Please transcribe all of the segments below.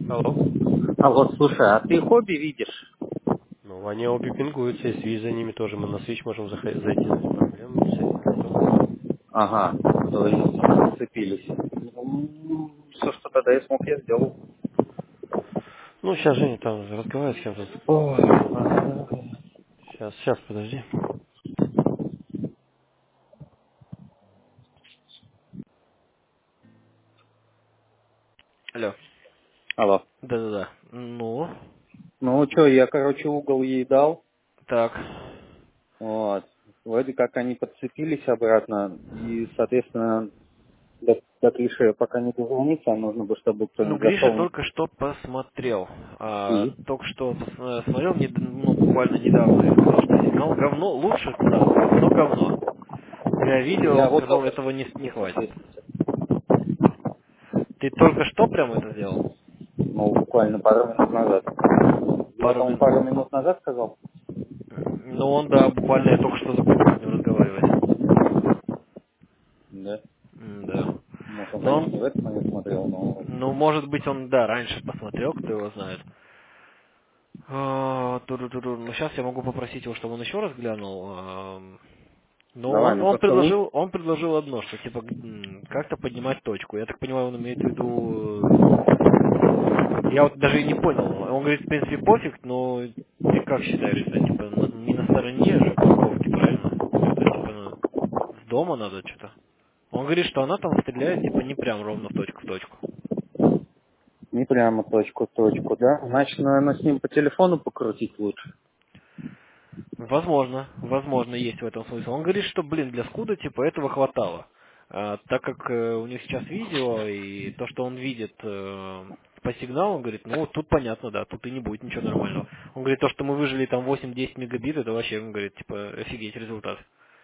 Алло. А вот, слушай, а ты хобби видишь? Ну, они обе пингуются, и связь за ними тоже. Мы на свич можем зайти, без проблем. Связь нету. Ага, то есть сцепились. Все, что тогда я смог, я сделал. Ну, сейчас Женя там разговаривает с кем-то. Ой, Сейчас, подожди. Алло. алло. Да-да-да. Ну, Ну, что, я, короче, угол ей дал. так. Вот. Вроде как они подцепились обратно. И, соответственно, до клише пока не дозвониться, а нужно бы, чтобы Ну, кто-нибудь Гриша зашел. только что посмотрел. И Только что смотрел, ну, буквально недавно, и сказал, что сигнал говно. Лучше сказал, говно, говно. Для видео, я он вот сказал, только этого что не спустился с хватит. лестницы. Ты только что прям это сделал? Ну, буквально пару минут назад. Я, Пару по-моему, минут. пару минут назад сказал. Ну, он, да, буквально я только что закончил с ним разговаривать. Да. Да. Может, он, Но конечно, не в он, этот момент смотрел, но... ну, может быть, он, да, раньше посмотрел, кто его знает. Туру-туру. Ну, сейчас я могу попросить его, чтобы он еще раз глянул. Но Давай, он, ну он поцелуй. предложил, он предложил одно, что типа как-то поднимать точку. Я так понимаю, он имеет в виду. Я вот даже и не понял. Он говорит, в принципе, пофиг, но ты как считаешь, это типа не на стороне же парковки, правильно? Это типа с дома надо что-то. Он говорит, что она там стреляет типа не прям ровно в точку. Не прямо точку в точку, да? Значит, наверное, с ним по телефону покрутить лучше. Возможно, есть в этом смысл. Он говорит, что, блин, для скуда, типа, этого хватало. Так как у них сейчас видео, и то, что он видит по сигналу, он говорит, ну, тут понятно, да, тут и не будет ничего нормального. Он говорит, то, что мы выжили там 8-10 мегабит, это вообще, он говорит, типа, офигеть результат.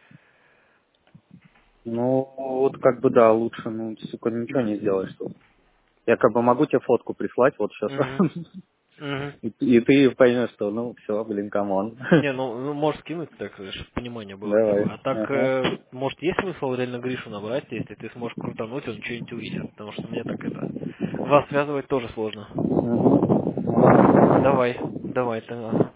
Ну, вот как бы да, лучше, ну, сука, ничего не сделаешь тут. Я как бы могу тебе фотку прислать вот сейчас. Угу. Угу. И ты поймешь, что, ну, все, блин, камон. Не, ну можешь скинуть, так, чтобы понимание было хотя бы. Давай. А так, Ага. может, есть смысл реально Гришу набрать, если ты сможешь крутануть, он что-нибудь увидит. Потому что мне так это... Вас связывать тоже сложно. Мгм. Давай, давай, тогда.